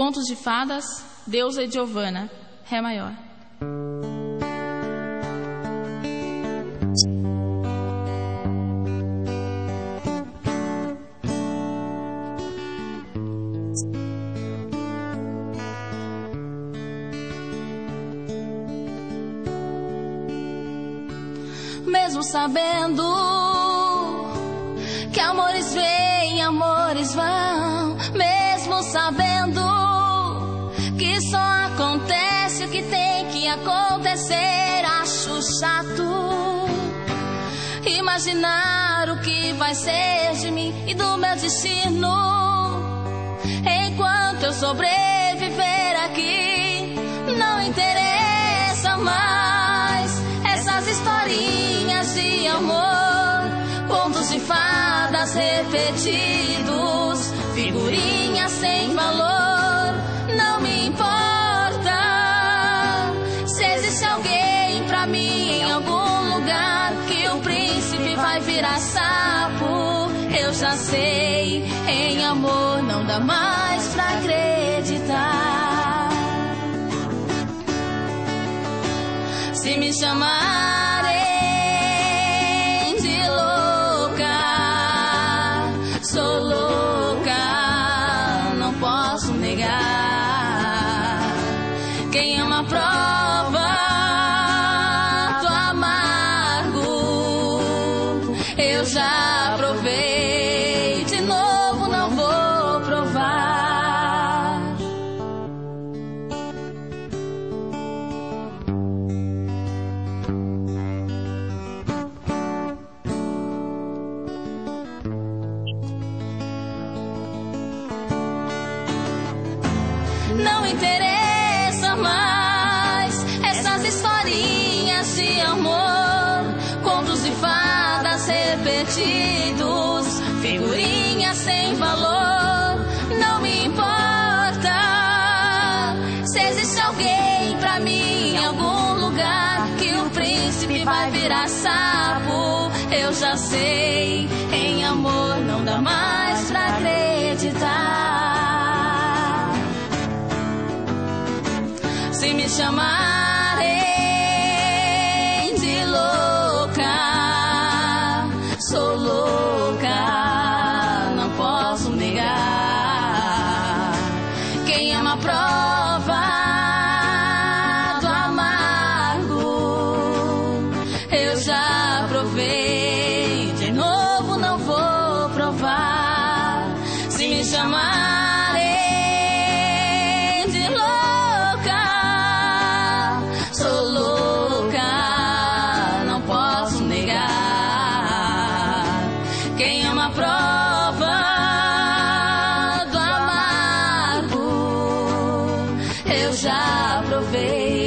Contos de Fadas, Deusa e Giovanna, Ré maior. Mesmo sabendo que amores vêm, amores vão, mesmo sabendo que só acontece o que tem que acontecer, acho chato imaginar o que vai ser de mim e do meu destino enquanto eu sobreviver aqui. Não interessa mais essas historinhas de amor, contos de fadas repetidos, figurinhas sem valor. Não me importa se existe alguém pra mim em algum lugar, que o príncipe vai virar sapo. Eu já sei, em amor não dá mais pra acreditar. Se me chamarem de louca, sou louca, não posso negar. Quem ama prova do amargo. Eu já provei, de novo não vou provar. Não interessa mais essas historinhas de amor, contos de fadas repetidos, figurinhas sem valor. Não me importa se existe alguém pra mim em algum lugar, que o príncipe vai virar sapo. Eu já sei, em amor não dá mais pra acreditar. Se me chamarem de louca, sou louca, não posso negar. Quem ama prova do amargo. Eu já provei, de novo não vou provar. Se me chamarem de louca, sou louca, não posso negar. Quem ama prova do amargo. Eu já provei.